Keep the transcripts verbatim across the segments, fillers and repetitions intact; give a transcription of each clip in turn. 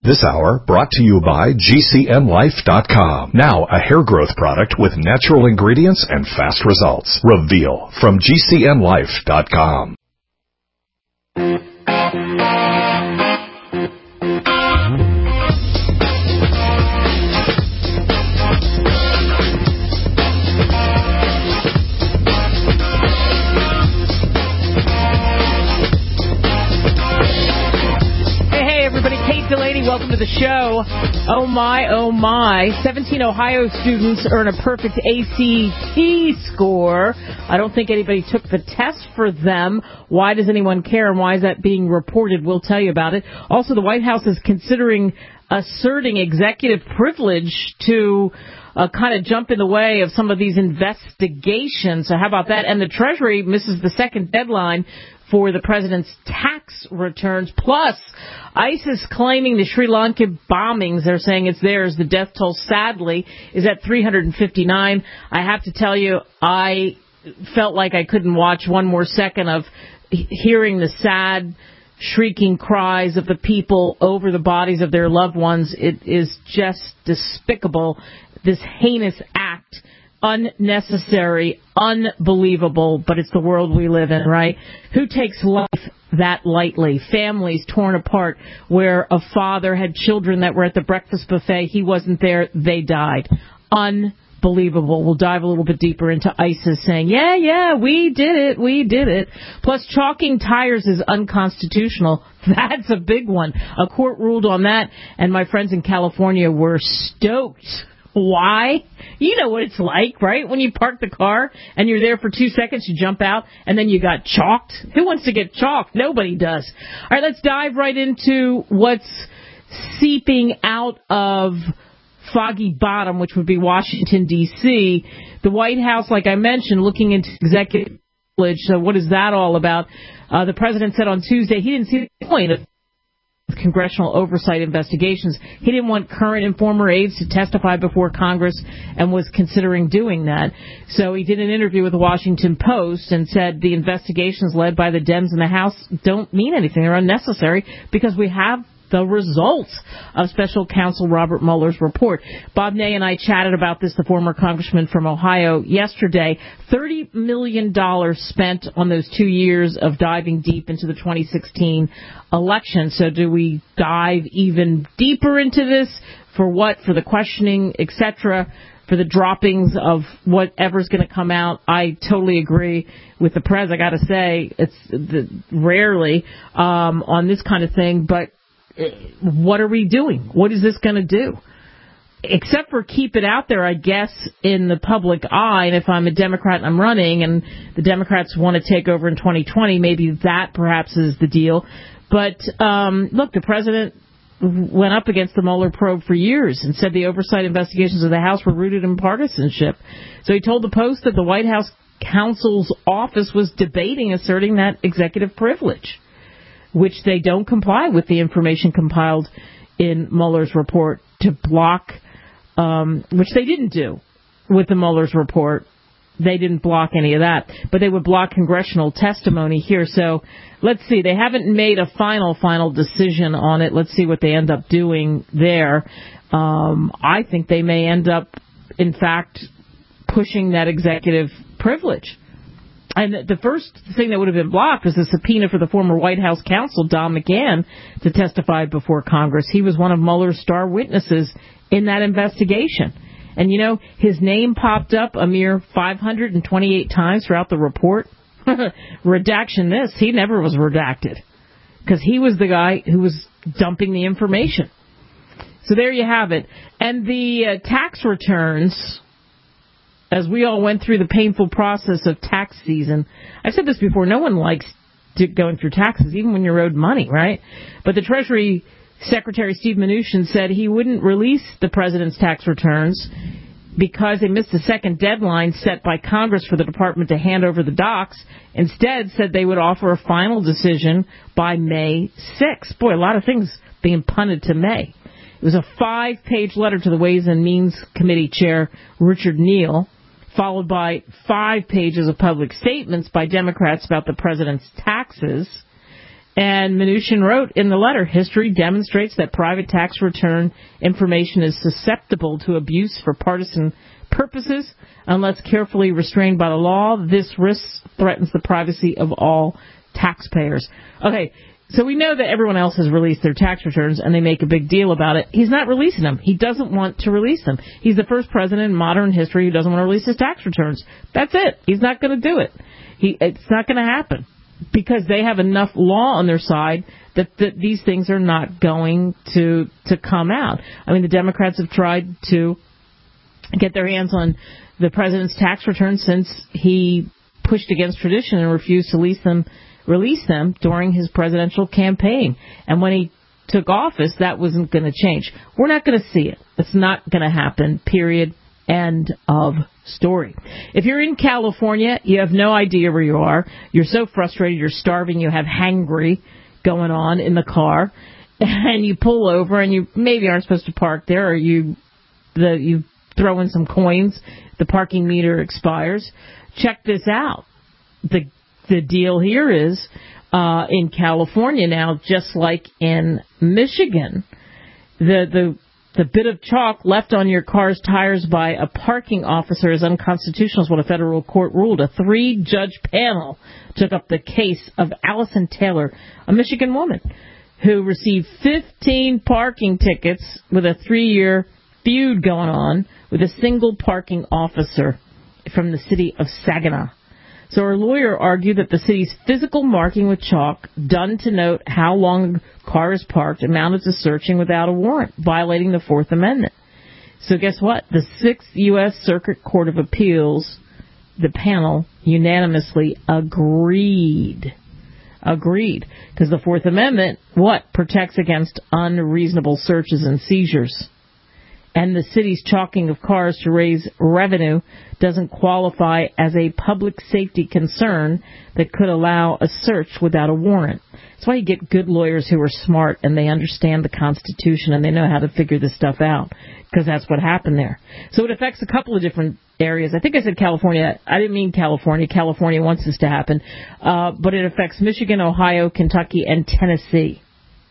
This hour brought to you by G C N Life dot com. Now a hair growth product with natural ingredients and fast results. Reveal from G C N Life dot com. Welcome to the show. Oh my, oh my. seventeen Ohio students earn a perfect A C T score. I don't think anybody took the test for them. Why does anyone care, and why is that being reported? We'll tell you about it. Also, the White House is considering asserting executive privilege to uh, kind of jump in the way of some of these investigations. So how about that? And the Treasury misses the second deadline for the president's tax returns. Plus, ISIS claiming the Sri Lanka bombings. They're saying it's theirs. The death toll, sadly, is at three hundred fifty-nine. I have to tell you, I felt like I couldn't watch one more second of hearing the sad, shrieking cries of the people over the bodies of their loved ones. It is just despicable, this heinous act. Unnecessary, unbelievable, but it's the world we live in, right? Who takes life that lightly? Families torn apart where a father had children that were at the breakfast buffet. He wasn't there. They died. Unbelievable. We'll dive a little bit deeper into ISIS saying, yeah, yeah, we did it. We did it. Plus, chalking tires is unconstitutional. That's a big one. A court ruled on that, and my friends in California were stoked. Why? You know what it's like, right? When you park the car and you're there for two seconds, you jump out, and then you got chalked. Who wants to get chalked? Nobody does. All right, let's dive right into what's seeping out of Foggy Bottom, which would be Washington, D C The White House, like I mentioned, looking into executive privilege. So what is that all about? Uh, the president said on Tuesday he didn't see the point of congressional oversight investigations. He didn't want current and former aides to testify before Congress and was considering doing that. So he did an interview with the Washington Post and said the investigations led by the Dems in the House don't mean anything. They're unnecessary because we have the results of Special Counsel Robert Mueller's report. Bob Ney and I chatted about this, the former congressman from Ohio, yesterday. thirty million dollars spent on those two years of diving deep into the twenty sixteen election. So do we dive even deeper into this? For what? For the questioning, et cetera, for the droppings of whatever's going to come out? I totally agree with the press. I got to say, it's the, rarely um, on this kind of thing, but what are we doing? What is this going to do? Except for keep it out there, I guess, in the public eye. And if I'm a Democrat and I'm running and the Democrats want to take over in twenty twenty, maybe that perhaps is the deal. But um, look, the president went up against the Mueller probe for years and said the oversight investigations of the House were rooted in partisanship. So he told the Post that the White House counsel's office was debating asserting that executive privilege, which they don't comply with the information compiled in Mueller's report to block, um, which they didn't do with the Mueller's report. They didn't block any of that, but they would block congressional testimony here. So let's see. They haven't made a final, final decision on it. Let's see what they end up doing there. Um, I think they may end up, in fact, pushing that executive privilege. And the first thing that would have been blocked was the subpoena for the former White House counsel, Don McGahn, to testify before Congress. He was one of Mueller's star witnesses in that investigation. And, you know, his name popped up a mere five hundred twenty-eight times throughout the report. Redaction this. He never was redacted because he was the guy who was dumping the information. So there you have it. And the uh, tax returns, as we all went through the painful process of tax season. I've said this before, no one likes to going through taxes, even when you're owed money, right? But the Treasury Secretary Steve Mnuchin said he wouldn't release the president's tax returns because they missed the second deadline set by Congress for the department to hand over the docs. Instead, said they would offer a final decision by May sixth. Boy, a lot of things being punted to May. It was a five-page letter to the Ways and Means Committee Chair Richard Neal, followed by five pages of public statements by Democrats about the president's taxes. And Mnuchin wrote in the letter, history demonstrates that private tax return information is susceptible to abuse for partisan purposes. Unless carefully restrained by the law, this risk threatens the privacy of all taxpayers. Okay, so we know that everyone else has released their tax returns, and they make a big deal about it. He's not releasing them. He doesn't want to release them. He's the first president in modern history who doesn't want to release his tax returns. That's it. He's not going to do it. He, it's not going to happen because they have enough law on their side that, that these things are not going to to come out. I mean, the Democrats have tried to get their hands on the president's tax returns since he pushed against tradition and refused to release them, release them during his presidential campaign. And when he took office, that wasn't going to change. We're not going to see it. It's not going to happen, period. End of story. If you're in California, you have no idea where you are. You're so frustrated, you're starving, you have hangry going on in the car, and you pull over and you maybe aren't supposed to park there, or you the you throw in some coins, the parking meter expires. Check this out. The the deal here is uh, in California now, just like in Michigan, the the the bit of chalk left on your car's tires by a parking officer is unconstitutional, is what a federal court ruled. A three-judge panel took up the case of Allison Taylor, a Michigan woman who received fifteen parking tickets with a three-year feud going on with a single parking officer from the city of Saginaw. So her lawyer argued that the city's physical marking with chalk, done to note how long a car is parked, amounted to searching without a warrant, violating the Fourth Amendment. So guess what? The Sixth U S Circuit Court of Appeals, the panel, unanimously agreed. Agreed. Because the Fourth Amendment, what? Protects against unreasonable searches and seizures. And the city's chalking of cars to raise revenue doesn't qualify as a public safety concern that could allow a search without a warrant. That's why you get good lawyers who are smart and they understand the Constitution and they know how to figure this stuff out, because that's what happened there. So it affects a couple of different areas. I think I said California. I didn't mean California. California wants this to happen. Uh, but it affects Michigan, Ohio, Kentucky, and Tennessee.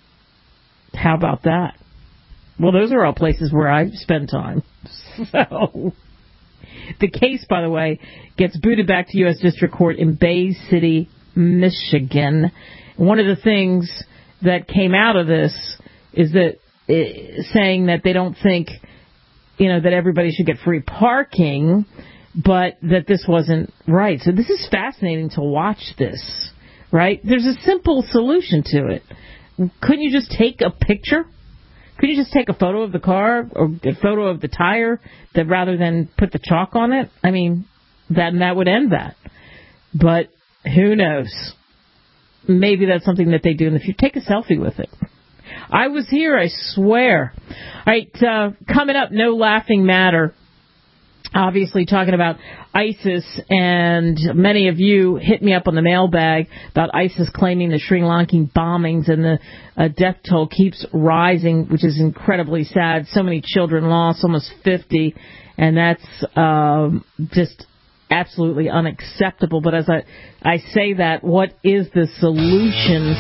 How about that? Well, those are all places where I spend time. So the case, by the way, gets booted back to U S District Court in Bay City, Michigan. One of the things that came out of this is that uh, saying that they don't think, you know, that everybody should get free parking, but that this wasn't right. So this is fascinating to watch this, right? There's a simple solution to it. Couldn't you just take a picture? Could you just take a photo of the car or a photo of the tire that rather than put the chalk on it? I mean, that that would end that. But who knows? Maybe that's something that they do in the future. Take a selfie with it. I was here, I swear. All right, uh, coming up, No Laughing Matter. Obviously talking about ISIS, and many of you hit me up on the mailbag about ISIS claiming the Sri Lankan bombings, and the uh, death toll keeps rising, which is incredibly sad. So many children lost, almost fifty, and that's um, just absolutely unacceptable. But as I, I say that, what is the solution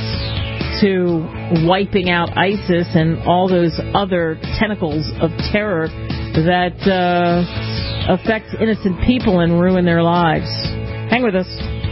to wiping out ISIS and all those other tentacles of terror that uh, affect innocent people and ruin their lives? Hang with us.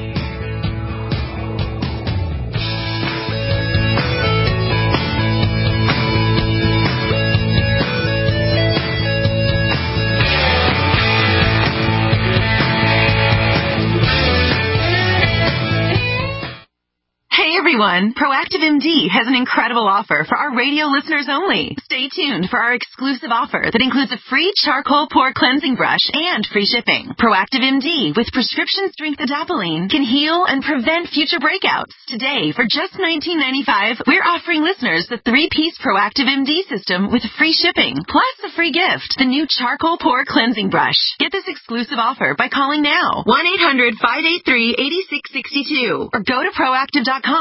Everyone, Proactive M D has an incredible offer for our radio listeners only. Stay tuned for our exclusive offer that includes a free charcoal pore cleansing brush and free shipping. Proactive M D with prescription strength adapalene can heal and prevent future breakouts. Today, for just nineteen ninety-five dollars, we're offering listeners the three-piece Proactive M D system with free shipping, plus a free gift, the new charcoal pore cleansing brush. Get this exclusive offer by calling now, one eight hundred five eight three eight six six two, or go to proactive dot com and enter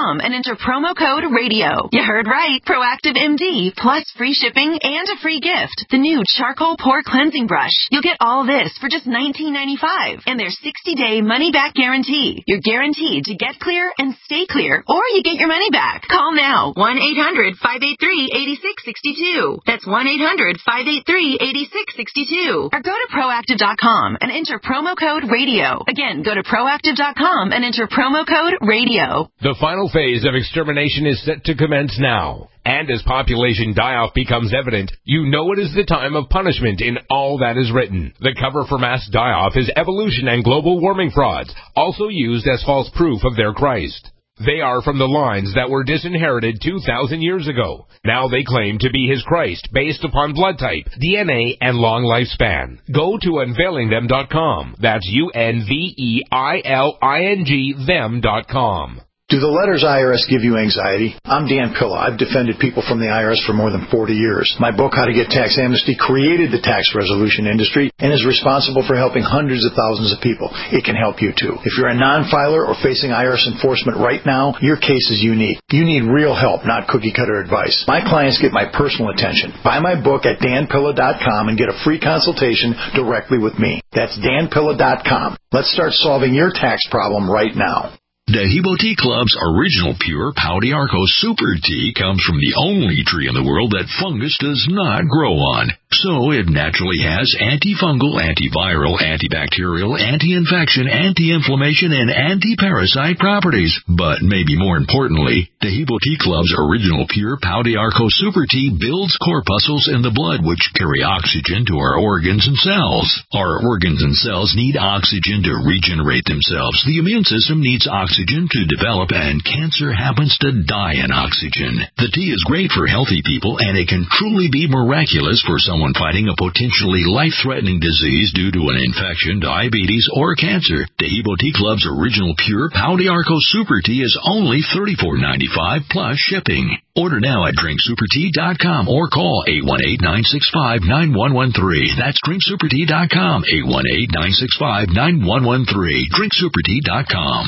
enter promo code RADIO. You heard right. Proactive M D, plus free shipping and a free gift. The new charcoal pore cleansing brush. You'll get all this for just nineteen ninety-five dollars. And their sixty-day money-back guarantee. You're guaranteed to get clear and stay clear, or you get your money back. Call now. one eight hundred five eight three eight six six two. That's one eight hundred five eight three eight six six two. Or go to proactive dot com and enter promo code RADIO. Again, go to proactive dot com and enter promo code RADIO. The final phase of extermination is set to commence now. And as population die-off becomes evident, you know it is the time of punishment in all that is written. The cover for mass die-off is evolution and global warming frauds, also used as false proof of their Christ. They are from the lines that were disinherited two thousand years ago. Now they claim to be his Christ based upon blood type, D N A, and long lifespan. Go to unveiling them dot com. That's U N V E I L I N G them dot com. Do the letters I R S give you anxiety? I'm Dan Pilla. I've defended people from the I R S for more than forty years. My book, How to Get Tax Amnesty, created the tax resolution industry and is responsible for helping hundreds of thousands of people. It can help you, too. If you're a non-filer or facing I R S enforcement right now, your case is unique. You need real help, not cookie-cutter advice. My clients get my personal attention. Buy my book at dan pilla dot com and get a free consultation directly with me. That's dan pilla dot com. Let's start solving your tax problem right now. Dehibo Tea Club's original pure Pau d'Arco Super Tea comes from the only tree in the world that fungus does not grow on. So it naturally has antifungal, antiviral, antibacterial, anti-infection, anti-inflammation, and anti-parasite properties. But maybe more importantly, Dehibo Tea Club's original pure Pau d'Arco Super Tea builds corpuscles in the blood which carry oxygen to our organs and cells. Our organs and cells need oxygen to regenerate themselves. The immune system needs oxygen to develop, and cancer happens to die in oxygen. The tea is great for healthy people, and it can truly be miraculous for someone fighting a potentially life-threatening disease due to an infection, diabetes, or cancer. Dehibo Tea Club's original pure Pau d'Arco Super Tea is only thirty-four ninety-five plus shipping. Order now at drink super tea dot com or call eight one eight, nine six five, nine one one three. That's drink super tea dot com, eight one eight, nine six five, nine one one three. drink super tea dot com.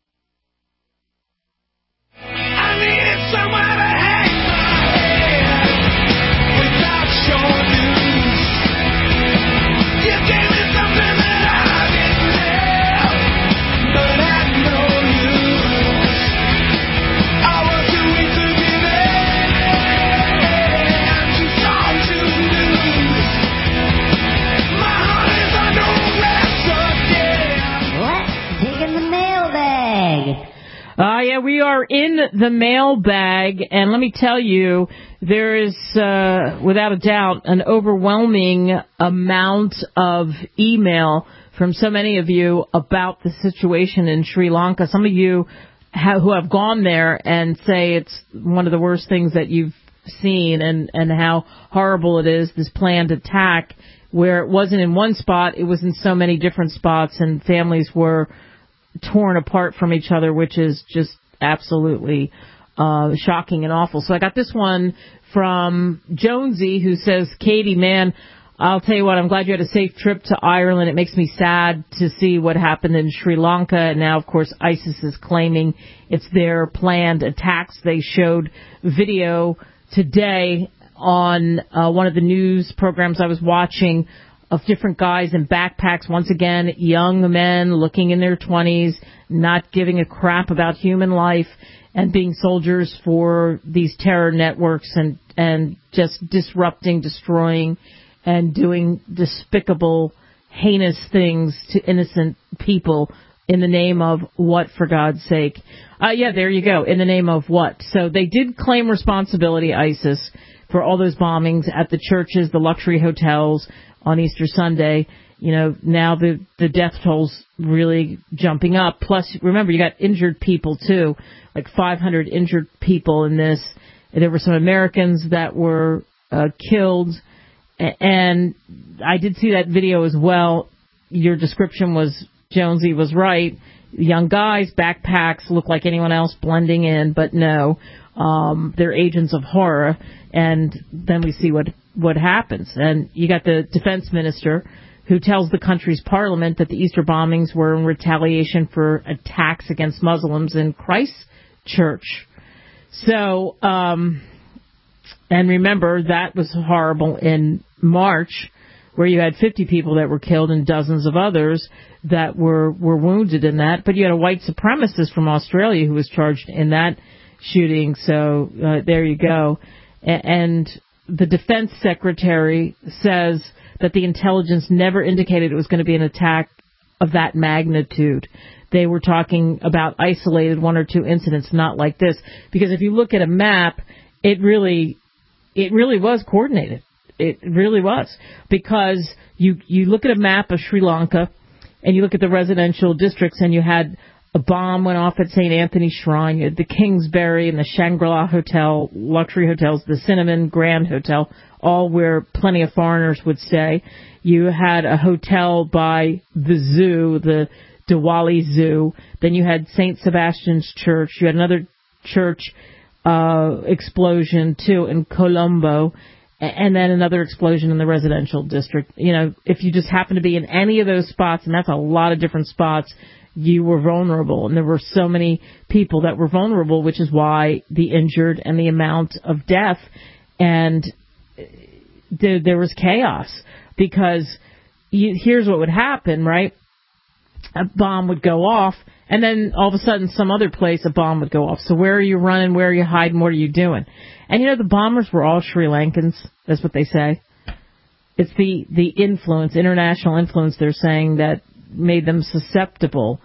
I needed somewhere to hang my head without showing. You gave me something that I didn't have, but I know you. I was too weak to give in. I'm too strong to lose. My heart is under arrest again. Let's dig in the mailbag. Uh, yeah, we are in the mailbag, and let me tell you, there is, uh, without a doubt, an overwhelming amount of email from so many of you about the situation in Sri Lanka. Some of you ha- who have gone there and say it's one of the worst things that you've seen, and, and how horrible it is, this planned attack, where it wasn't in one spot, it was in so many different spots, and families were torn apart from each other, which is just absolutely uh, shocking and awful. So I got this one from Jonesy, who says, Katie, man, I'll tell you what, I'm glad you had a safe trip to Ireland. It makes me sad to see what happened in Sri Lanka. And now, of course, ISIS is claiming it's their planned attacks. They showed video today on uh, one of the news programs I was watching of different guys in backpacks, once again, young men looking in their twenties, not giving a crap about human life, and being soldiers for these terror networks, and, and just disrupting, destroying, and doing despicable, heinous things to innocent people in the name of what, for God's sake? Uh, yeah, there you go. In the name of what? So they did claim responsibility, ISIS, for all those bombings at the churches, the luxury hotels on Easter Sunday. You know, now the, the death toll's really jumping up. Plus, remember, you got injured people, too, like five hundred injured people in this. There were some Americans that were uh, killed. And I did see that video as well. Your description was, Jonesy was right. Young guys, backpacks, look like anyone else blending in, but no, um, they're agents of horror. And then we see what what happens. And you got the defense minister who tells the country's parliament that the Easter bombings were in retaliation for attacks against Muslims in Christchurch. So, um, and remember, that was horrible in March, where you had fifty people that were killed and dozens of others that were, were wounded in that. But you had a white supremacist from Australia who was charged in that shooting. So uh, there you go. A- and the defense secretary says that the intelligence never indicated it was going to be an attack of that magnitude. They were talking about isolated one or two incidents, not like this. Because if you look at a map, it really, it really was coordinated. It really was. Because you, you look at a map of Sri Lanka, and you look at the residential districts, and you had a bomb went off at Saint Anthony's Shrine, you had the Kingsbury and the Shangri-La Hotel, luxury hotels, the Cinnamon Grand Hotel, all where plenty of foreigners would stay. You had a hotel by the zoo, the Diwali Zoo. Then you had Saint Sebastian's Church. You had another church uh, explosion, too, in Colombo. And then another explosion in the residential district. You know, if you just happen to be in any of those spots, and that's a lot of different spots, you were vulnerable. And there were so many people that were vulnerable, which is why the injured and the amount of death. And there, there was chaos. Because you, here's what would happen, right? A bomb would go off, and then all of a sudden some other place a bomb would go off. So where are you running? Where are you hiding? What are you doing? And, you know, the bombers were all Sri Lankans. That's what they say. It's the, the influence, international influence, they're saying, that made them susceptible.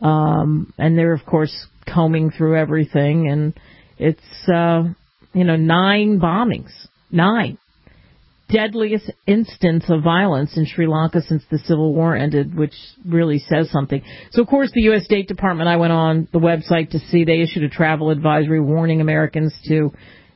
Um, and they're, of course, combing through everything. And it's, uh, you know, nine bombings. Nine. Deadliest instance of violence in Sri Lanka since the Civil War ended, which really says something. So, of course, the U S State Department, I went on the website to see, they issued a travel advisory warning Americans to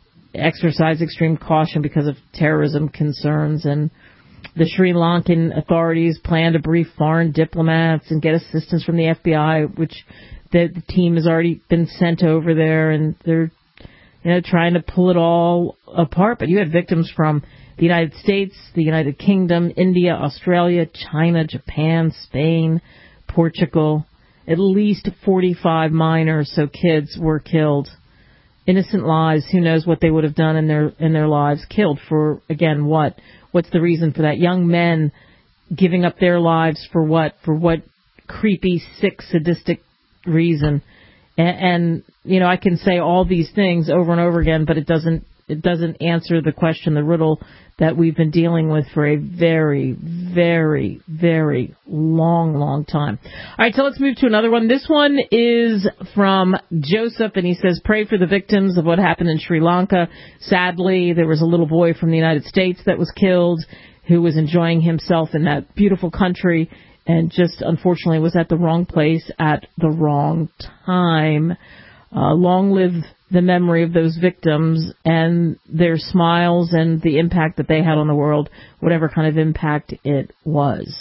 exercise extreme caution because of terrorism concerns. And the Sri Lankan authorities plan to brief foreign diplomats and get assistance from the F B I, which the, the team has already been sent over there, and they're, you know, trying to pull it all apart. But you had victims from the United States, the United Kingdom, India, Australia, China, Japan, Spain, Portugal. At least forty-five minors, so kids, were killed. Innocent lives. Who knows what they would have done in their in their lives? Killed for, again, what? What's the reason for that? Young men giving up their lives for what? For what creepy, sick, sadistic reason? And, and you know, I can say all these things over and over again, but it doesn't it doesn't answer the question, the riddle that we've been dealing with for a very, very, very long, long time. All right, so let's move to another one. This one is from Joseph, and he says, pray for the victims of what happened in Sri Lanka. Sadly, there was a little boy from the United States that was killed who was enjoying himself in that beautiful country and just unfortunately was at the wrong place at the wrong time. Uh, long live the memory of those victims and their smiles and the impact that they had on the world, whatever kind of impact it was.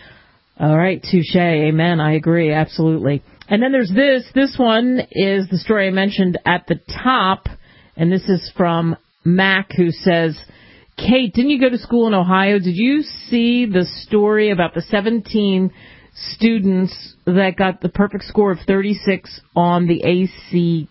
All right, touche, amen, I agree, absolutely. And then there's this. This one is the story I mentioned at the top, and this is from Mac, who says, Kate, didn't you go to school in Ohio? Did you see the story about the seventeen students that got the perfect score of thirty-six on the A C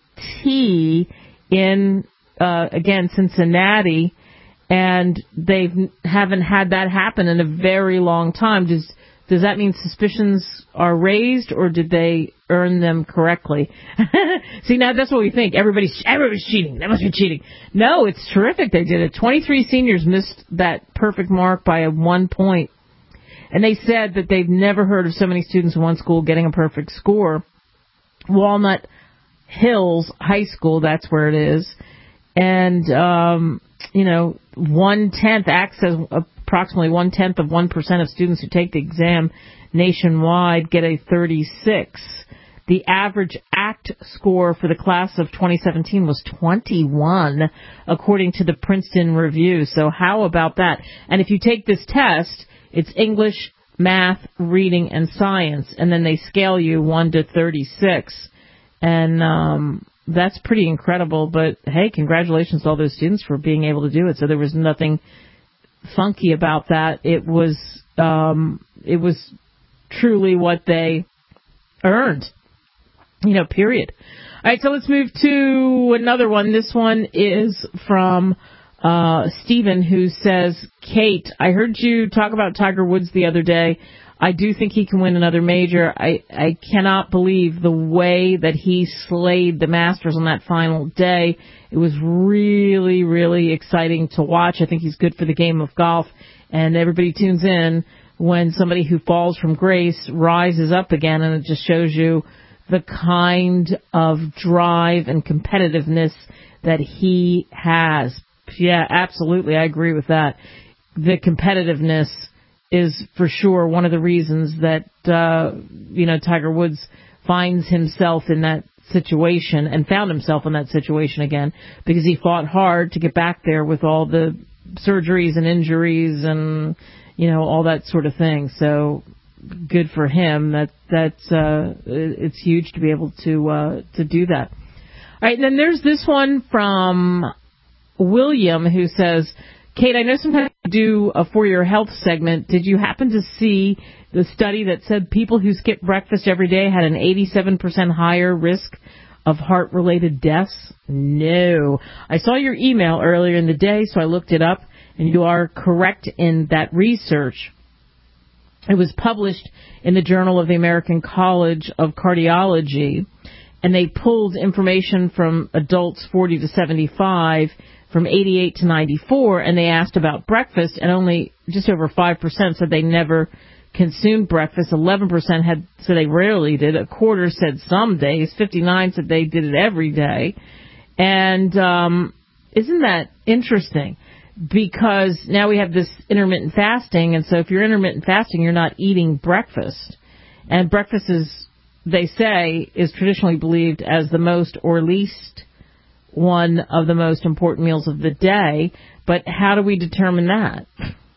T in, uh, again, Cincinnati, and they haven't had that happen in a very long time? Does does that mean suspicions are raised, or did they earn them correctly? See, now that's what we think. Everybody's everybody's cheating. That must be cheating. No, it's terrific. They did it. twenty-three seniors missed that perfect mark by a one point. And they said that they've never heard of so many students in one school getting a perfect score. Walnut Hills High School, that's where it is. And, um, you know, one-tenth, acts as approximately one-tenth of one percent of students who take the exam nationwide get a thirty-six. The average ACT score for the class of twenty seventeen was twenty-one, according to the Princeton Review. So how about that? And if you take this test, it's English, math, reading, and science, and then they scale you one to thirty-six. And um, that's pretty incredible. But, hey, congratulations to all those students for being able to do it. So there was nothing funky about that. It was um, it was truly what they earned, you know, period. right, so let's move to another one. This one is from uh, Stephen, who says, Kate, I heard you talk about Tiger Woods the other day. I do think he can win another major. I, I cannot believe the way that he slayed the Masters on that final day. It was really, really exciting to watch. I think he's good for the game of golf, and everybody tunes in when somebody who falls from grace rises up again, and it just shows you the kind of drive and competitiveness that he has. Yeah, absolutely. I agree with that. The competitiveness is for sure one of the reasons that, uh, you know, Tiger Woods finds himself in that situation and found himself in that situation again, because he fought hard to get back there with all the surgeries and injuries and, you know, all that sort of thing. So good for him. That that's uh, it's huge to be able to uh, to do that. All right, and then there's this one from William, who says, Kate, I know sometimes you do a For Your Health segment. Did you happen to see the study that said people who skip breakfast every day had an eighty-seven percent higher risk of heart-related deaths? No. I saw your email earlier in the day, so I looked it up, and you are correct in that research. It was published in the Journal of the American College of Cardiology, and they pulled information from adults forty to seventy-five from eighty-eight to ninety-four, and they asked about breakfast, and only just over five percent said they never consumed breakfast. eleven percent had said they rarely did. A quarter said some days. fifty-nine said they did it every day. And um, isn't that interesting? Because now we have this intermittent fasting, and so if you're intermittent fasting, you're not eating breakfast. And breakfast is, they say, is traditionally believed as the most or least one of the most important meals of the day. But how do we determine that?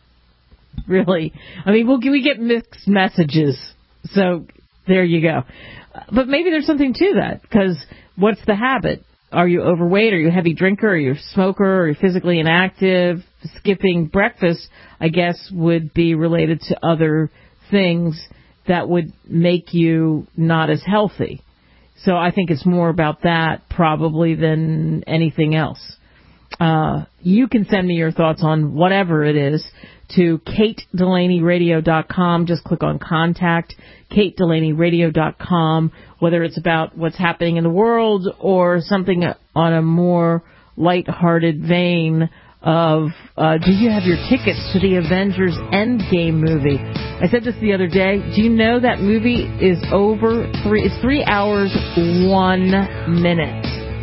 Really? I mean, we'll, we get mixed messages, so there you go. But maybe there's something to that, because what's the habit? Are you overweight? Are you a heavy drinker? Are you a smoker? Are you physically inactive? Skipping breakfast, I guess, would be related to other things that would make you not as healthy. So I think it's more about that probably than anything else. Uh, you can send me your thoughts on whatever it is to kate delaney radio dot com. Just click on contact, kate delaney radio dot com, whether it's about what's happening in the world or something on a more lighthearted vein of, uh, do you have your tickets to the Avengers Endgame movie? I said this the other day. Do you know that movie is over three, it's three hours, one minute.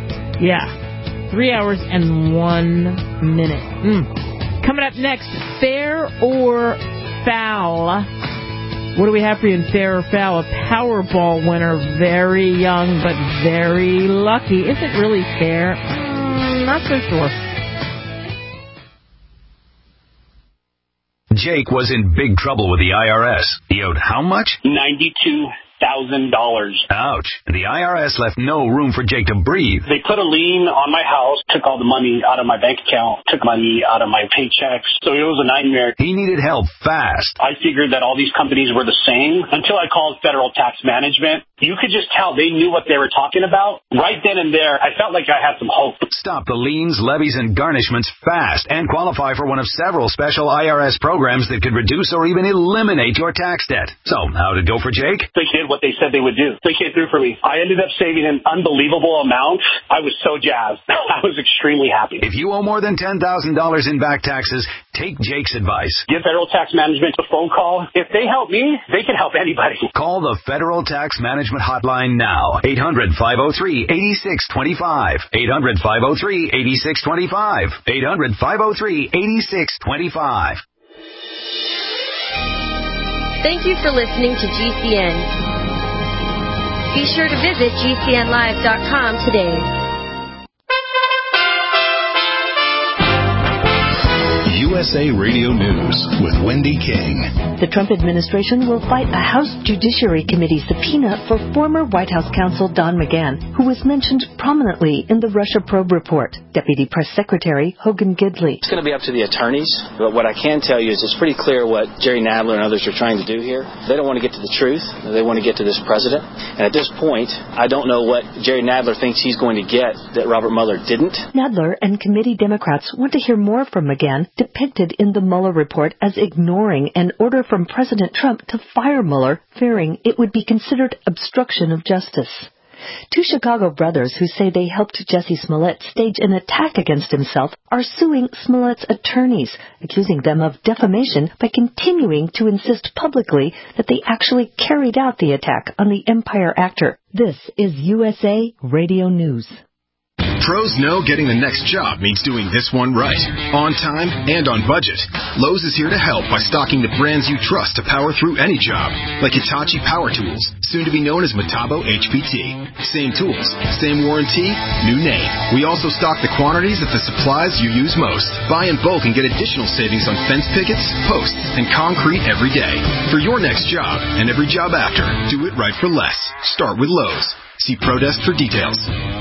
Yeah. Three hours and one minute. Mm. Coming up next, Fair or Foul. What do we have for you in Fair or Foul? A Powerball winner, very young but very lucky. Is it really fair? Mm, not so sure. Jake was in big trouble with the I R S. He owed how much? ninety-two thousand dollars. Ouch. The I R S left no room for Jake to breathe. They put a lien on my house, took all the money out of my bank account, took money out of my paychecks. So it was a nightmare. He needed help fast. I figured that all these companies were the same until I called Federal Tax Management. You could just tell they knew what they were talking about. Right then and there, I felt like I had some hope. Stop the liens, levies, and garnishments fast and qualify for one of several special I R S programs that could reduce or even eliminate your tax debt. So, how did it go for Jake? They did what they said they would do. They came through for me. I ended up saving an unbelievable amount. I was so jazzed. I was extremely happy. If you owe more than ten thousand dollars in back taxes, take Jake's advice. Give Federal Tax Management a phone call. If they help me, they can help anybody. Call the Federal Tax Management Hotline now. eight hundred, five oh three, eight six two five. eight hundred, five oh three, eight six two five. eight hundred, five oh three, eight six two five. Thank you for listening to G C N. Be sure to visit G C N live dot com today. U U S A Radio News with Wendy King. The Trump administration will fight a House Judiciary Committee subpoena for former White House counsel Don McGahn, who was mentioned prominently in the Russia probe report. Deputy Press Secretary Hogan Gidley. It's going to be up to the attorneys, but what I can tell you is it's pretty clear what Jerry Nadler and others are trying to do here. They don't want to get to the truth. They want to get to this president. And at this point, I don't know what Jerry Nadler thinks he's going to get that Robert Mueller didn't. Nadler and committee Democrats want to hear more from McGahn, depicted in the Mueller report as ignoring an order from President Trump to fire Mueller, fearing it would be considered obstruction of justice. Two Chicago brothers who say they helped Jussie Smollett stage an attack against himself are suing Smollett's attorneys, accusing them of defamation by continuing to insist publicly that they actually carried out the attack on the Empire actor. This is U S A Radio News. Pros know getting the next job means doing this one right, on time and on budget. Lowe's is here to help by stocking the brands you trust to power through any job, like Hitachi Power Tools, soon to be known as Metabo H P T. Same tools, same warranty, new name. We also stock the quantities of the supplies you use most. Buy in bulk and get additional savings on fence pickets, posts, and concrete every day. For your next job and every job after, do it right for less. Start with Lowe's. See ProDesk for details.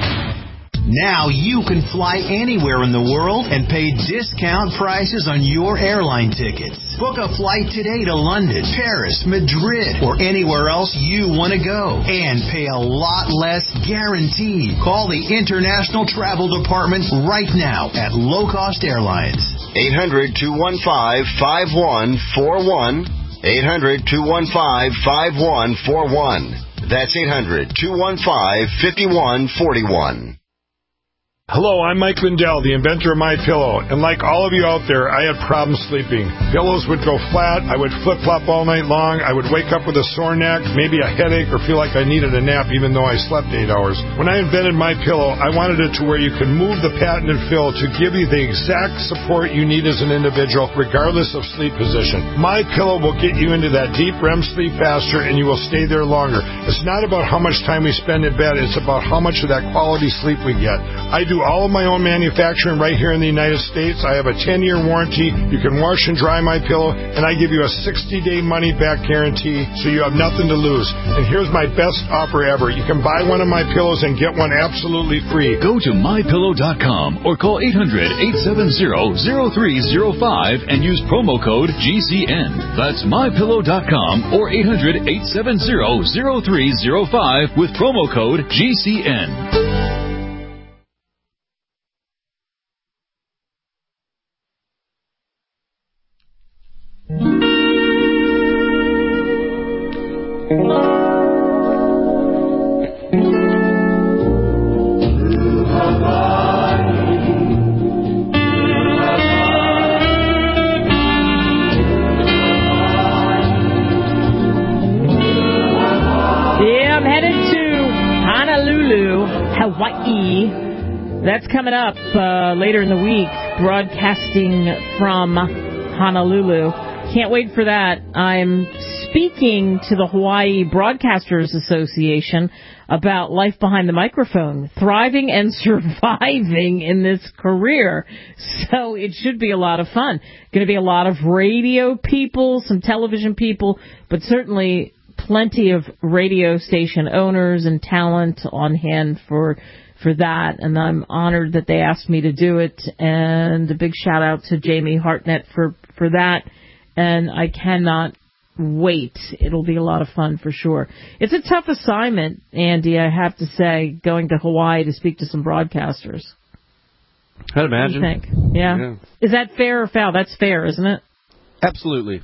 Now you can fly anywhere in the world and pay discount prices on your airline tickets. Book a flight today to London, Paris, Madrid, or anywhere else you want to go. And pay a lot less guaranteed. Call the International Travel Department right now at Low Cost Airlines. eight hundred, two one five, five one four one. eight hundred, two one five, five one four one. That's eight hundred, two one five, five one four one. Hello, I'm Mike Lindell, the inventor of MyPillow, and like all of you out there, I had problems sleeping. Pillows would go flat, I would flip-flop all night long, I would wake up with a sore neck, maybe a headache, or feel like I needed a nap even though I slept eight hours. When I invented MyPillow, I wanted it to where you could move the patented fill to give you the exact support you need as an individual, regardless of sleep position. MyPillow will get you into that deep R E M sleep faster, and you will stay there longer. It's not about how much time we spend in bed, it's about how much of that quality sleep we get. I do all of my own manufacturing right here in the United States. I have a ten-year warranty. You can wash and dry my pillow, and I give you a sixty-day money-back guarantee, so you have nothing to lose. And here's my best offer ever. You can buy one of my pillows and get one absolutely free. Go to my pillow dot com or call eight hundred, eight seven zero, zero three zero five and use promo code G C N. That's my pillow dot com or eight hundred, eight seven zero, zero three zero five with promo code G C N. That's coming up uh, later in the week, broadcasting from Honolulu. Can't wait for that. I'm speaking to the Hawaii Broadcasters Association about life behind the microphone, thriving and surviving in this career. So it should be a lot of fun. Going to be a lot of radio people, some television people, but certainly plenty of radio station owners and talent on hand for for that, and I'm honored that they asked me to do it, and a big shout out to Jamie Hartnett for, for that, and I cannot wait. It'll be a lot of fun for sure. It's a tough assignment, Andy, I have to say, going to Hawaii to speak to some broadcasters. I'd imagine. What do you think? Yeah. yeah. Is that fair or foul? That's fair, isn't it? Absolutely.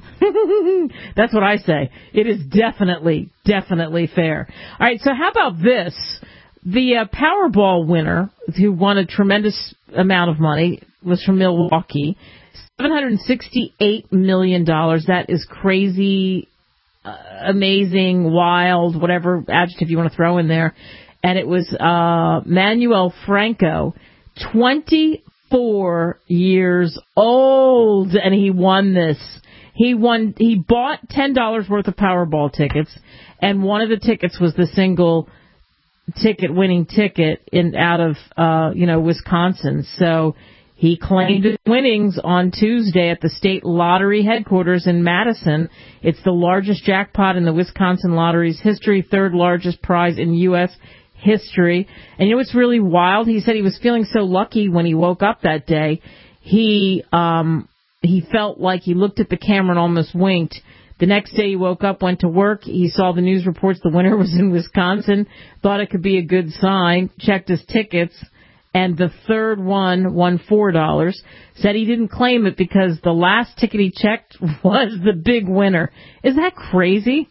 That's what I say. It is definitely, definitely fair. All right, so how about this? The uh, Powerball winner, who won a tremendous amount of money, was from Milwaukee. seven hundred sixty-eight million dollars. That is crazy, uh, amazing, wild, whatever adjective you want to throw in there. And it was uh, Manuel Franco, twenty-four years old, and he won this. He won. He bought ten dollars worth of Powerball tickets, and one of the tickets was the single ticket winning ticket in out of uh you know Wisconsin. So He claimed his winnings on Tuesday at the state lottery headquarters in Madison. It's the largest jackpot in the Wisconsin Lottery's history, third largest prize in U S history. And you know what's really wild? He said he was feeling so lucky when he woke up that day. He um he felt like he looked at the camera and almost winked. The next day he woke up, went to work. He saw the news reports the winner was in Wisconsin, thought it could be a good sign, checked his tickets, and the third one won four dollars. Said he didn't claim it because the last ticket he checked was the big winner. Is that crazy?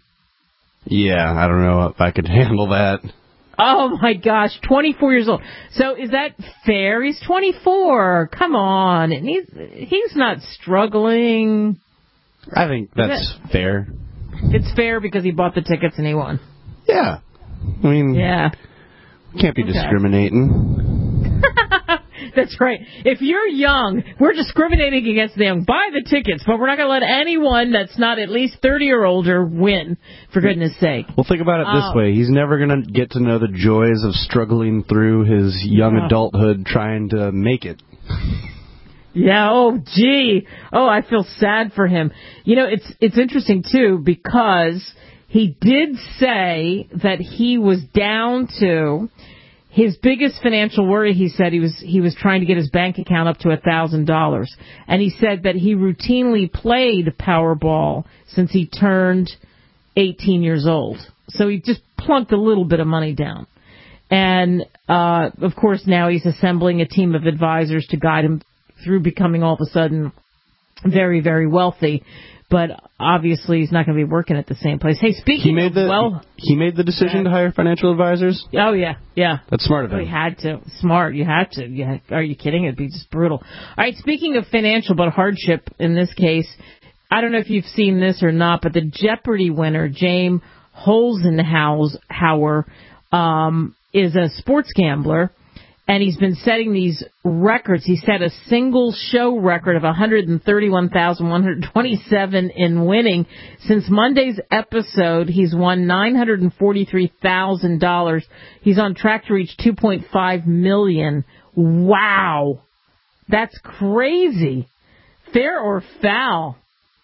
Yeah, I don't know if I could handle that. Oh, my gosh, twenty-four years old. So is that fair? He's twenty-four. Come on. And he's, he's not struggling. I think that's that, fair. It's fair because he bought the tickets and he won. Yeah. I mean, yeah. We can't be okay. discriminating. That's right. If you're young, we're discriminating against the young. Buy the tickets, but we're not going to let anyone that's not at least thirty or older win, for goodness sake. Well, think about it this oh. way. He's never going to get to know the joys of struggling through his young yeah. adulthood trying to make it. Yeah, oh, gee. Oh, I feel sad for him. You know, it's it's interesting, too, because he did say that he was down to his biggest financial worry. He said he was he was trying to get his bank account up to one thousand dollars. And he said that he routinely played Powerball since he turned eighteen years old. So he just plunked a little bit of money down. And, uh, of course, now he's assembling a team of advisors to guide him through becoming all of a sudden very, very wealthy. But obviously he's not going to be working at the same place. Hey, speaking he made of the, well... He made the decision yeah. to hire financial advisors? Oh, yeah, yeah. That's smart of him. Oh, he had to. Smart, you had to. You had, are you kidding? It'd be just brutal. All right, speaking of financial, but hardship in this case, I don't know if you've seen this or not, but the Jeopardy winner, James Holzenhauer, um, is a sports gambler. And he's been setting these records. He set a single show record of one hundred thirty-one thousand one hundred twenty-seven in winning. Since Monday's episode, he's won nine hundred forty-three thousand dollars. He's on track to reach two point five million dollars. Wow. That's crazy. Fair or foul?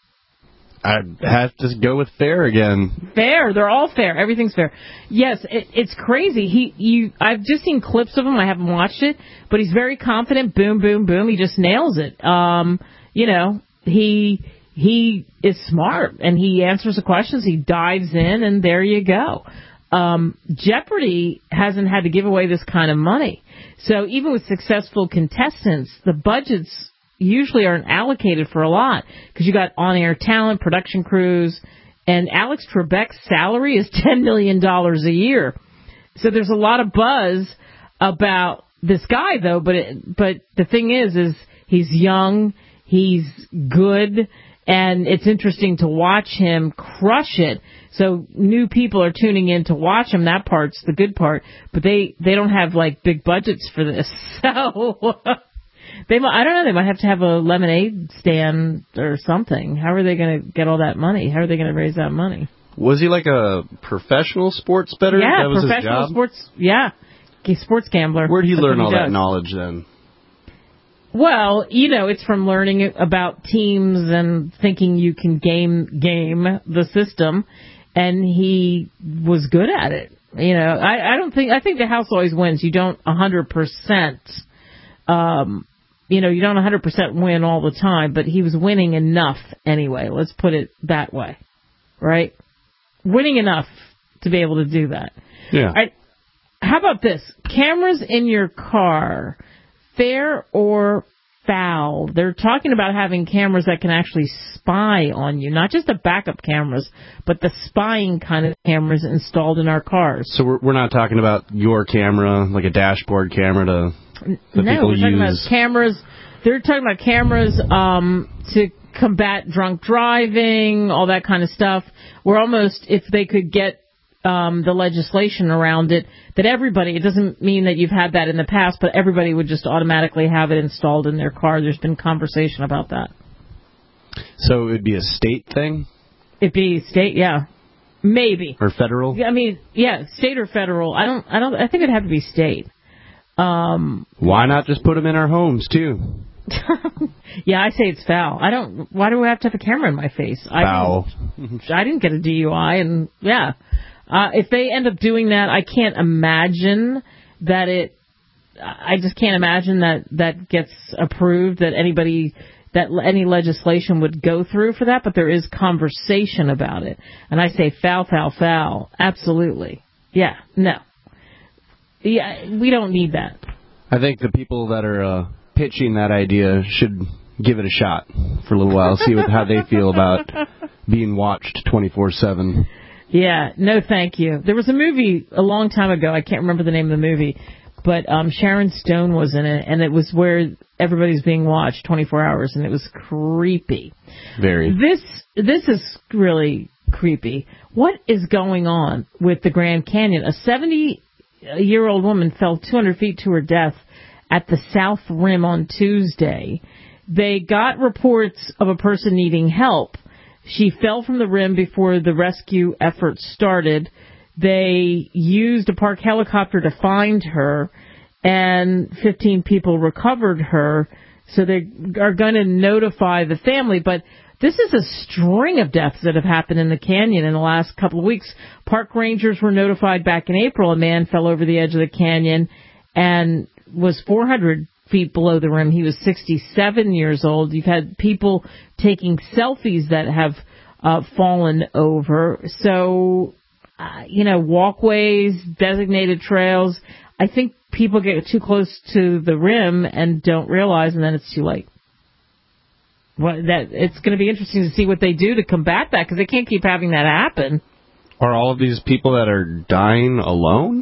I'd have to go with fair again. Fair. They're all fair. Everything's fair. Yes, it, it's crazy. He, you, I've just seen clips of him. I haven't watched it, but he's very confident. Boom, boom, boom. He just nails it. Um, you know, he he is smart and he answers the questions. He dives in, and there you go. Um, Jeopardy hasn't had to give away this kind of money, so even with successful contestants, the budgets usually aren't allocated for a lot because you got on-air talent, production crews, and Alex Trebek's salary is ten million dollars a year. So there's a lot of buzz about this guy, though. But it, but the thing is, is he's young, he's good, and it's interesting to watch him crush it. So new people are tuning in to watch him. That part's the good part. But they, they don't have, like, big budgets for this. So... They might, I don't know, they might have to have a lemonade stand or something. How are they going to get all that money? How are they going to raise that money? Was he like a professional sports bettor? Yeah, that was professional his job? sports, yeah, sports gambler. Where did he That's learn he all does. that knowledge then? Well, you know, it's from learning about teams and thinking you can game game the system, and he was good at it. You know, I, I don't think, I think the house always wins. You don't one hundred percent, um, you know, you don't one hundred percent win all the time, but he was winning enough anyway. Let's put it that way, right? Winning enough to be able to do that. Yeah. All right. How about this? Cameras in your car, fair or foul? They're talking about having cameras that can actually spy on you, not just the backup cameras, but the spying kind of cameras installed in our cars. So we're, we're not talking about your camera, like a dashboard camera to... No, we're talking about cameras. They're talking about cameras um, to combat drunk driving, all that kind of stuff. We're almost, if they could get um, the legislation around it, that everybody, it doesn't mean that you've had that in the past, but everybody would just automatically have it installed in their car. There's been conversation about that. So it would be a state thing? It'd be state, yeah. Maybe. Or federal? I mean, yeah, state or federal. I don't, I don't, I think it'd have to be state. Um, Why not just put them in our homes, too? Yeah, I say it's foul. I don't. Why do we have to have a camera in my face? Foul. I didn't, I didn't get a D U I, and yeah, uh, if they end up doing that, I can't imagine that it. I just can't imagine that that gets approved. That anybody, that any legislation would go through for that. But there is conversation about it, and I say foul, foul, foul. Absolutely. Yeah. No. Yeah, we don't need that. I think the people that are uh, pitching that idea should give it a shot for a little while, see what, how they feel about being watched twenty-four seven. Yeah, no thank you. There was a movie a long time ago, I can't remember the name of the movie, but um, Sharon Stone was in it, and it was where everybody's being watched twenty-four hours, and it was creepy. Very. This this is really creepy. What is going on with the Grand Canyon? A seventy-year-old woman fell two hundred feet to her death at the South Rim on Tuesday. They got reports of a person needing help. She fell from the rim before the rescue effort started. They used a park helicopter to find her, and fifteen people recovered her. So they are going to notify the family. But this is a string of deaths that have happened in the canyon in the last couple of weeks. Park rangers were notified back in April. A man fell over the edge of the canyon and was four hundred feet below the rim. He was sixty-seven years old. You've had people taking selfies that have uh, fallen over. So, uh, you know, walkways, designated trails. I think people get too close to the rim and don't realize, and then it's too late. Well, that it's going to be interesting to see what they do to combat that, because they can't keep having that happen. Are all of these people that are dying alone?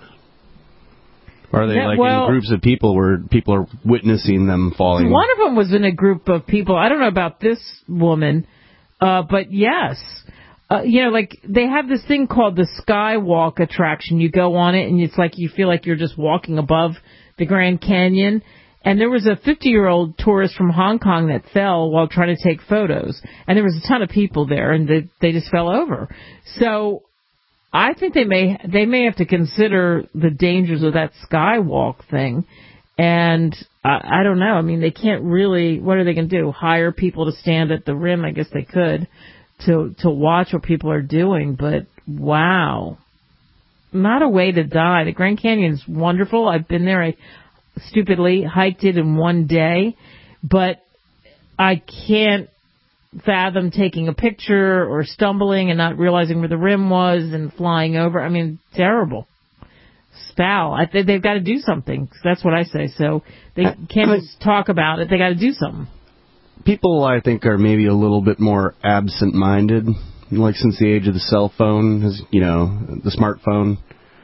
Or are they Yeah, like well, in groups of people where people are witnessing them falling? One of them was in a group of people. I don't know about this woman, uh, but yes. Uh, you know, like they have this thing called the Skywalk attraction. You go on it and it's like you feel like you're just walking above the Grand Canyon. And there was a fifty-year-old tourist from Hong Kong that fell while trying to take photos. And there was a ton of people there, and they, they just fell over. So I think they may they may have to consider the dangers of that Skywalk thing. And I, I don't know. I mean, they can't really, what are they going to do? Hire people to stand at the rim? I guess they could, to to watch what people are doing. But wow, not a way to die. The Grand Canyon is wonderful. I've been there. I stupidly hiked it in one day, but I can't fathom taking a picture or stumbling and not realizing where the rim was and flying over. I mean, terrible. Foul. I think they've got to do something. That's what I say. So they can't just talk about it. They got to do something. People, I think, are maybe a little bit more absent-minded. Like since the age of the cell phone, has, you know, the smartphone.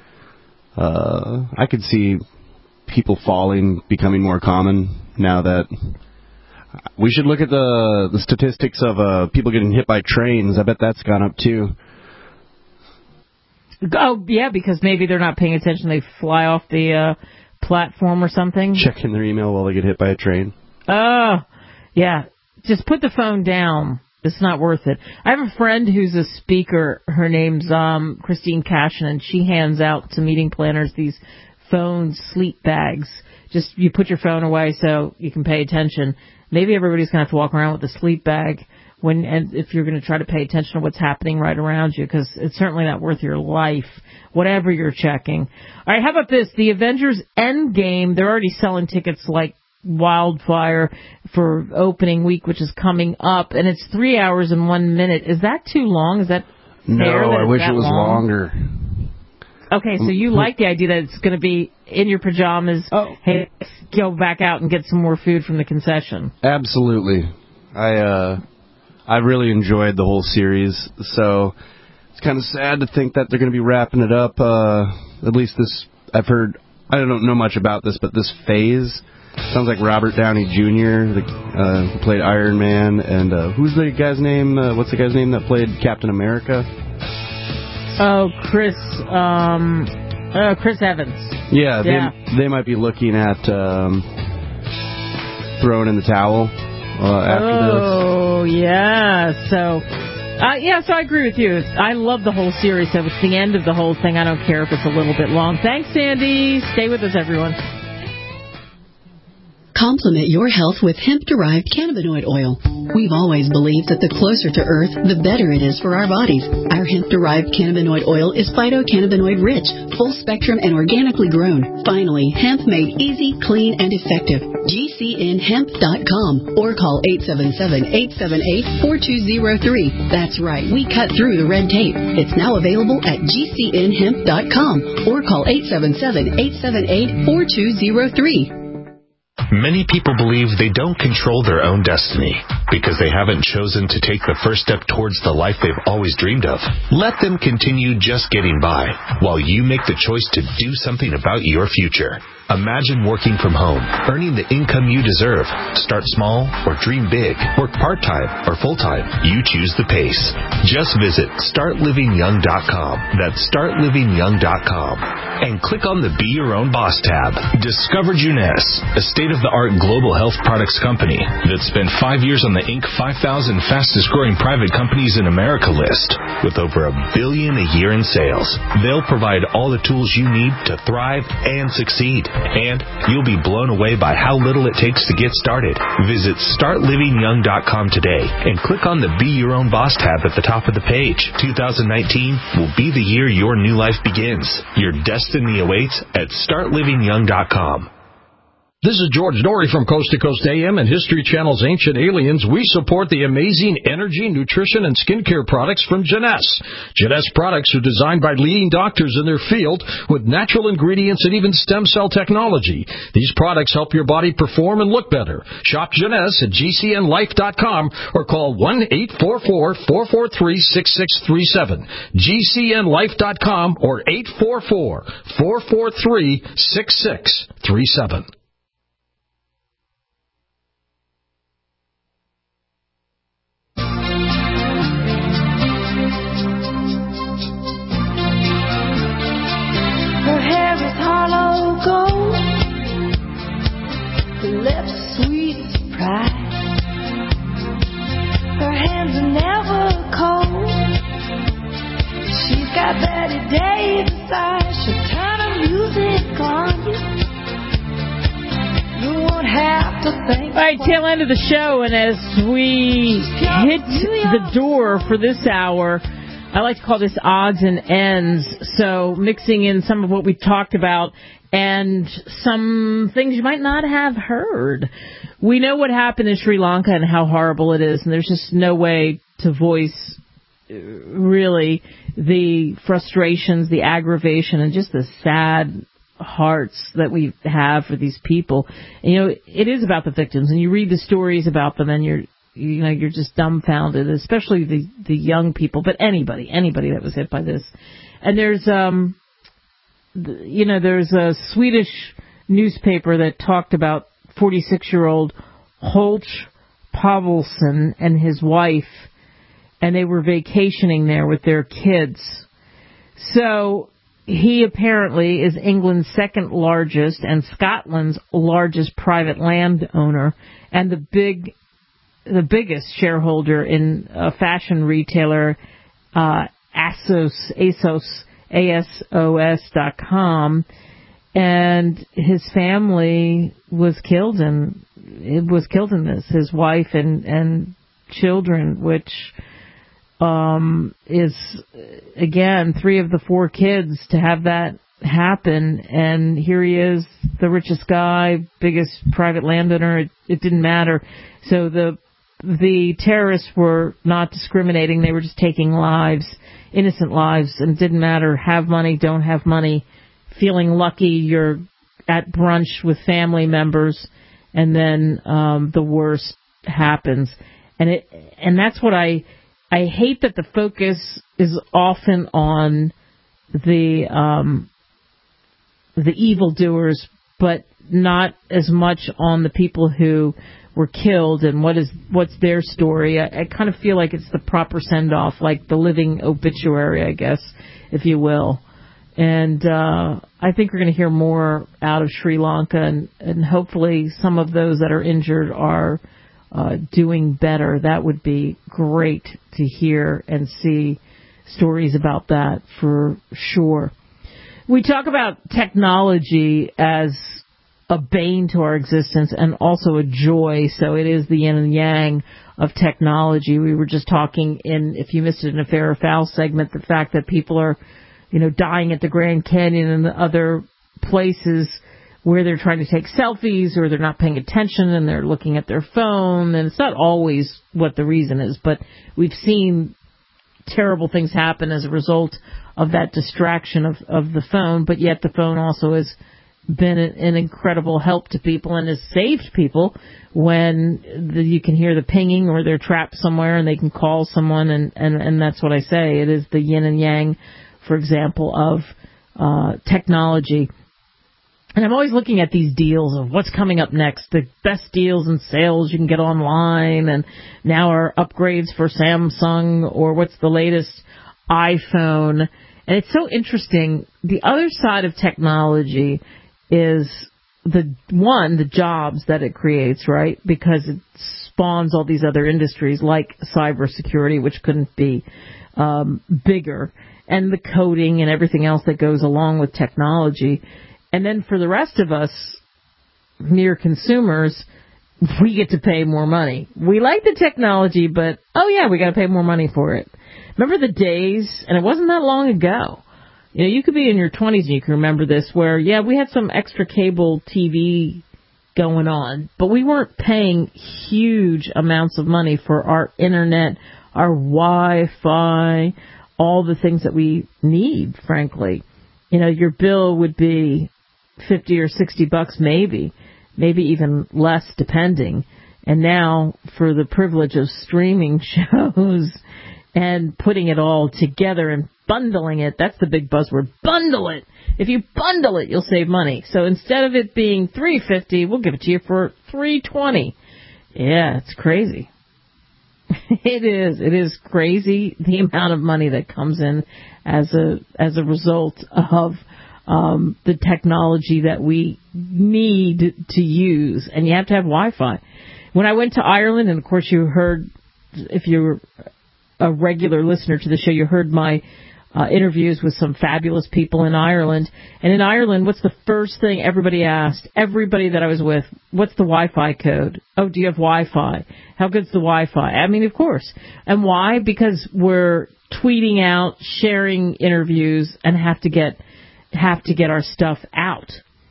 Uh, I could see people falling becoming more common now that we should look at the the statistics of uh, people getting hit by trains. I bet that's gone up too. Oh, yeah, because maybe they're not paying attention. They fly off the uh, platform or something. Checking their email while they get hit by a train. Oh, yeah. Just put the phone down. It's not worth it. I have a friend who's a speaker. Her name's um, Christine Cashin, and she hands out to meeting planners these phone sleep bags. Just you put your phone away so you can pay attention. Maybe everybody's going to have to walk around with a sleep bag when, and if you're going to try to pay attention to what's happening right around you, because it's certainly not worth your life, whatever you're checking. All right, how about this? The Avengers Endgame, they're already selling tickets like wildfire for opening week, which is coming up, and it's three hours and one minute. Is that too long? Is that No, fair that I it's wish that it was long? longer. Okay, so you like the idea that it's going to be in your pajamas, oh. Hey, go back out and get some more food from the concession. Absolutely. I uh, I really enjoyed the whole series, so it's kind of sad to think that they're going to be wrapping it up. Uh, at least this, I've heard, I don't know much about this, but this phase sounds like Robert Downey Junior, the, uh, who played Iron Man, and uh, who's the guy's name, uh, what's the guy's name that played Captain America? Oh, Chris, um, uh, Chris Evans. Yeah, yeah. They, they might be looking at um, throwing in the towel uh, after oh, this. Oh, yeah. So, uh, yeah, so I agree with you. It's, I love the whole series, so if it's the end of the whole thing, I don't care if it's a little bit long. Thanks, Sandy. Stay with us, everyone. Complement your health with hemp-derived cannabinoid oil. We've always believed that the closer to Earth, the better it is for our bodies. Our hemp-derived cannabinoid oil is phytocannabinoid rich, full spectrum, and organically grown. Finally, hemp made easy, clean, and effective. G C N hemp dot com or call eight seven seven, eight seven eight, four two zero three. That's right, we cut through the red tape. It's now available at G C N hemp dot com or call eight seven seven, eight seven eight, four two zero three. Many people believe they don't control their own destiny because they haven't chosen to take the first step towards the life they've always dreamed of. Let them continue just getting by while you make the choice to do something about your future. Imagine working from home, earning the income you deserve. Start small or dream big. Work part-time or full-time. You choose the pace. Just visit start living young dot com. That's start living young dot com. And click on the Be Your Own Boss tab. Discover Juness, a state-of-the-art global health products company that spent five years on the Inc five thousand fastest-growing private companies in America list with over a billion a year in sales. They'll provide all the tools you need to thrive and succeed. And you'll be blown away by how little it takes to get started. Visit start living young dot com today and click on the Be Your Own Boss tab at the top of the page. two thousand nineteen will be the year your new life begins. Your destiny awaits at start living young dot com. This is George Norrie from Coast to Coast A M and History Channel's Ancient Aliens. We support the amazing energy, nutrition, and skincare products from Juness. Juness products are designed by leading doctors in their field with natural ingredients and even stem cell technology. These products help your body perform and look better. Shop Juness at G C N life dot com or call one eight four four, four four three, six six three seven. G C N life dot com or eight four four, four four three, six six three seven. Her hair is hollow gold, her lips sweet as pride. Her hands are never cold. She's got Betty Davis eyes. She'll turn her music on you. You won't have to think. All right, tail end of the show, and as we hit the door for this hour, I like to call this odds and ends, so mixing in some of what we talked about and some things you might not have heard. We know what happened in Sri Lanka and how horrible it is, and there's just no way to voice really the frustrations, the aggravation, and just the sad hearts that we have for these people. And, you know, it is about the victims, and you read the stories about them, and you're You know, you're just dumbfounded, especially the, the young people, but anybody, anybody that was hit by this. And there's, um, you know, there's a Swedish newspaper that talked about forty-six-year-old Holch Pavelson and his wife, and they were vacationing there with their kids. So he apparently is England's second largest and Scotland's largest private landowner, and the big the biggest shareholder in a fashion retailer, uh, ASOS, ASOS, A S O S dot com, and his family was killed in, it was killed in this, his wife and, and children, which, um, is, again, three of the four kids to have that happen, and here he is, the richest guy, biggest private landowner, it, it didn't matter. So the The terrorists were not discriminating. They were just taking lives, innocent lives, and it didn't matter, have money, don't have money, feeling lucky you're at brunch with family members, and then um, the worst happens. And it, and that's what I, I hate that the focus is often on the, um, the evildoers, but not as much on the people who were killed and what is what's their story. I, I kind of feel like it's the proper send-off, like the living obituary, I guess, if you will. And uh, I think we're going to hear more out of Sri Lanka, and, and hopefully some of those that are injured are uh, doing better. That would be great to hear and see stories about that for sure. We talk about technology as a bane to our existence and also a joy. So it is the yin and yang of technology. We were just talking in, if you missed it in a Fair or Foul segment, the fact that people are, you know, dying at the Grand Canyon and the other places where they're trying to take selfies or they're not paying attention and they're looking at their phone. And it's not always what the reason is, but we've seen terrible things happen as a result of that distraction of, of the phone. But yet the phone also has been an incredible help to people and has saved people when the, you can hear the pinging or they're trapped somewhere and they can call someone. And, and, and that's what I say. It is the yin and yang, for example, of uh, technology. And I'm always looking at these deals of what's coming up next, the best deals and sales you can get online, and now our upgrades for Samsung, or what's the latest iPhone. And it's so interesting. The other side of technology is the one, the jobs that it creates, right? Because it spawns all these other industries like cybersecurity, which couldn't be um, bigger, and the coding and everything else that goes along with technology. And then for the rest of us, mere consumers, we get to pay more money. We like the technology, but, oh yeah, we got to pay more money for it. Remember the days, and it wasn't that long ago, you know, you could be in your twenties and you can remember this, where, yeah, we had some extra cable T V going on, but we weren't paying huge amounts of money for our internet, our Wi-Fi, all the things that we need, frankly. You know, your bill would be fifty or sixty bucks maybe, maybe even less depending. And now for the privilege of streaming shows and putting it all together and bundling it, that's the big buzzword, bundle it. If you bundle it, you'll save money. So instead of it being three fifty, we'll give it to you for three twenty. Yeah, it's crazy. It is. It is crazy the amount of money that comes in as a as a result of um, the technology that we need to use, and you have to have Wi-Fi. When I went to Ireland, and of course you heard, if you're a regular listener to the show, you heard my uh, interviews with some fabulous people in Ireland. And in Ireland, what's the first thing everybody asked? Everybody that I was with, what's the Wi-Fi code? Oh, do you have Wi-Fi? How good's the Wi-Fi? I mean, of course. And why? Because we're tweeting out, sharing interviews, and have to get have to get our stuff out.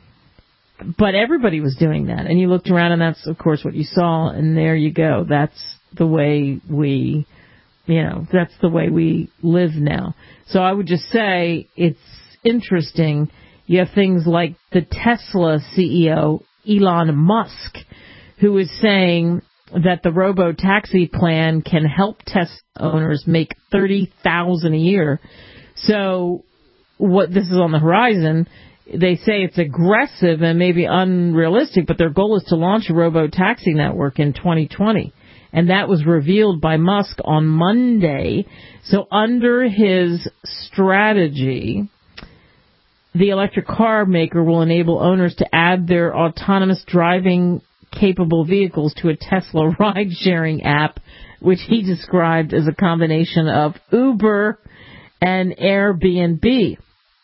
But everybody was doing that. And you looked around, and that's, of course, what you saw. And there you go. That's the way we... You know, that's the way we live now. So I would just say it's interesting. You have things like the Tesla C E O, Elon Musk, who is saying that the robo-taxi plan can help Tesla owners make thirty thousand dollars a year. So what this is on the horizon. They say it's aggressive and maybe unrealistic, but their goal is to launch a robo-taxi network in twenty twenty. And that was revealed by Musk on Monday. So under his strategy, the electric car maker will enable owners to add their autonomous driving capable vehicles to a Tesla ride-sharing app, which he described as a combination of Uber and Airbnb.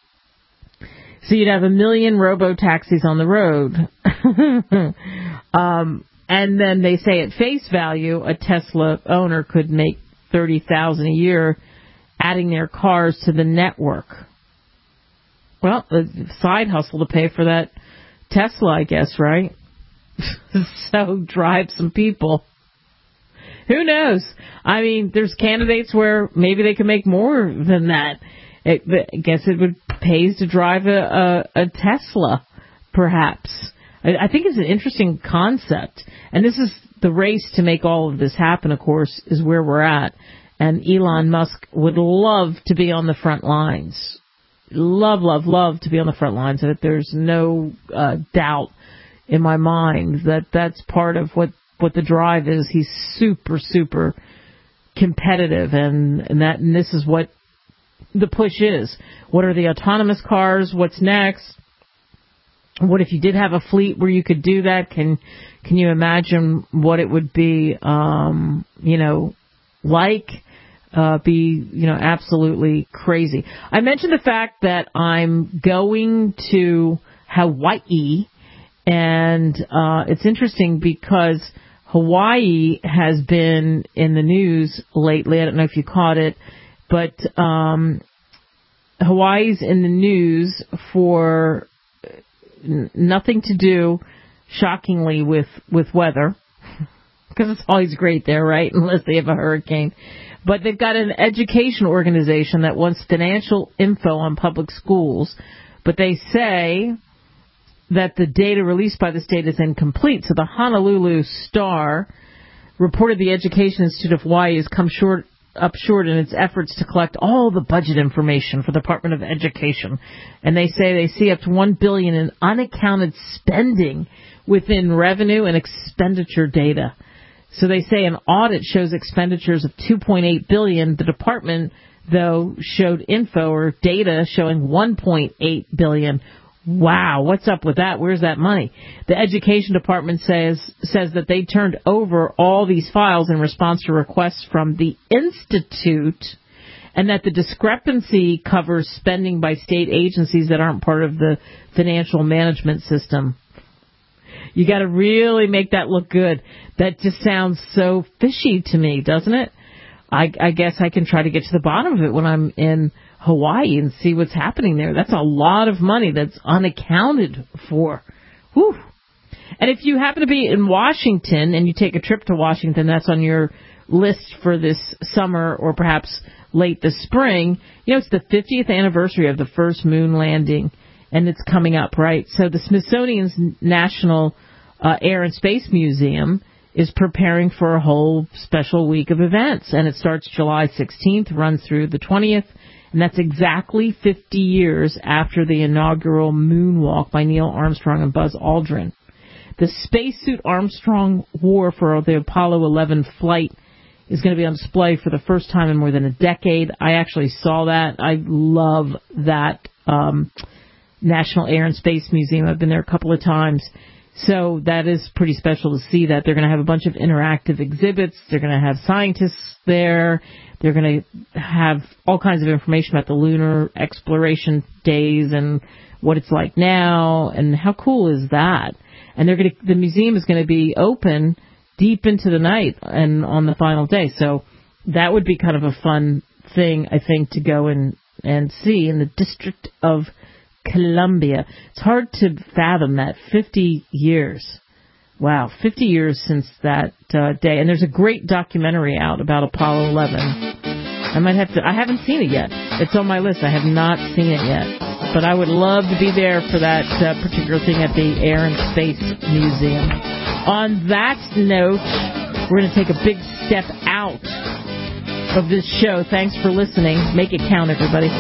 So you'd have a million robo-taxis on the road. um And then they say at face value, a Tesla owner could make thirty thousand dollars a year adding their cars to the network. Well, a side hustle to pay for that Tesla, I guess, right? So drive some people. Who knows? I mean, there's candidates where maybe they can make more than that. It, I guess it would pays to drive a, a, a Tesla, perhaps. I think it's an interesting concept. And this is the race to make all of this happen, of course, is where we're at. And Elon Musk would love to be on the front lines. Love, love, love to be on the front lines. And there's no uh, doubt in my mind that that's part of what, what the drive is. He's super, super competitive. And, and, that, and this is what the push is. What are the autonomous cars? What's next? What if you did have a fleet where you could do that? Can can you imagine what it would be, um, you know, like? Uh, be, you know, absolutely crazy. I mentioned the fact that I'm going to Hawaii, And uh, it's interesting because Hawaii has been in the news lately. I don't know if you caught it, but um, Hawaii's in the news for n- nothing to do, shockingly, with, with weather. Because it's always great there, right? Unless they have a hurricane. But they've got an education organization that wants financial info on public schools. But they say that the data released by the state is incomplete. So the Honolulu Star reported the Education Institute of Hawaii has come short up short in its efforts to collect all the budget information for the Department of Education. And they say they see up to one billion dollars in unaccounted spending within revenue and expenditure data. So they say an audit shows expenditures of two point eight billion dollars. The department, though, showed info or data showing one point eight billion dollars. Wow, what's up with that? Where's that money? The Education Department says says that they turned over all these files in response to requests from the Institute, and that the discrepancy covers spending by state agencies that aren't part of the financial management system. You got to really make that look good. That just sounds so fishy to me, doesn't it? I, I guess I can try to get to the bottom of it when I'm in Hawaii and see what's happening there. That's a lot of money that's unaccounted for. Whew. And if you happen to be in Washington and you take a trip to Washington, that's on your list for this summer or perhaps late this spring. You know, it's the fiftieth anniversary of the first moon landing, and it's coming up, right? So the Smithsonian's National uh, Air and Space Museum is preparing for a whole special week of events, and it starts July sixteenth, runs through the twentieth, and that's exactly fifty years after the inaugural moonwalk by Neil Armstrong and Buzz Aldrin. The spacesuit Armstrong wore for the Apollo eleven flight is going to be on display for the first time in more than a decade. I actually saw that. I love that um, National Air and Space Museum. I've been there a couple of times. So that is pretty special to see that. They're going to have a bunch of interactive exhibits. They're going to have scientists there. They're going to have all kinds of information about the lunar exploration days and what it's like now. And how cool is that? And they're going to, the museum is going to be open deep into the night and on the final day. So that would be kind of a fun thing, I think, to go and, and see in the District of Columbia. It's hard to fathom that. fifty years. Wow, fifty years since that uh, day. And there's a great documentary out about Apollo eleven. I might have to, I haven't seen it yet. It's on my list. I have not seen it yet. But I would love to be there for that uh, particular thing at the Air and Space Museum. On that note, we're going to take a big step out of this show. Thanks for listening. Make it count, everybody.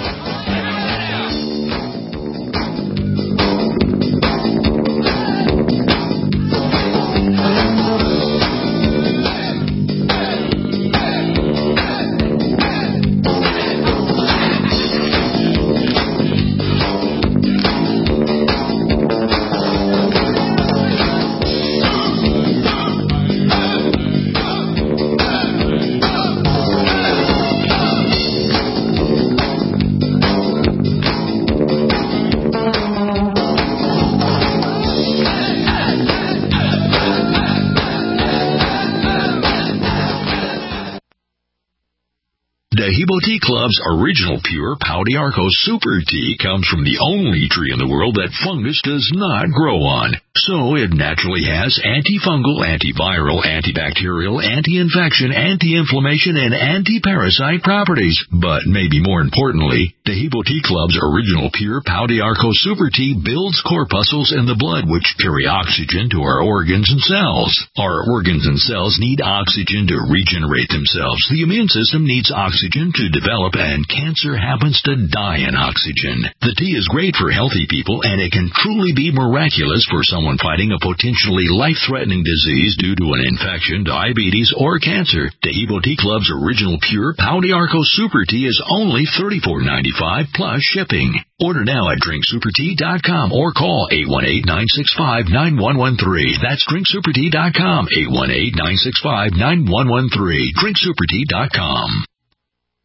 Dahibo Tea Club's original pure Pau d'Arco Super Tea comes from the only tree in the world that fungus does not grow on. So it naturally has antifungal, antiviral, antibacterial, anti-infection, anti-inflammation, and anti-parasite properties. But maybe more importantly, Dahibo Tea Club's original pure Pau d'Arco Super Tea builds corpuscles in the blood which carry oxygen to our organs and cells. Our organs and cells need oxygen to regenerate themselves. The immune system needs oxygen to develop, and cancer happens to die in oxygen. The tea is great for healthy people, and it can truly be miraculous for someone fighting a potentially life-threatening disease due to an infection, diabetes, or cancer. Dahibo Tea Club's original pure Pau d'Arco Super Tea is only thirty-four ninety-five plus shipping. Order now at drink super tea dot com or call eight one eight, nine six five, nine one one three. That's drink super tea dot com, eight one eight, nine six five, nine one one three. drink super tea dot com.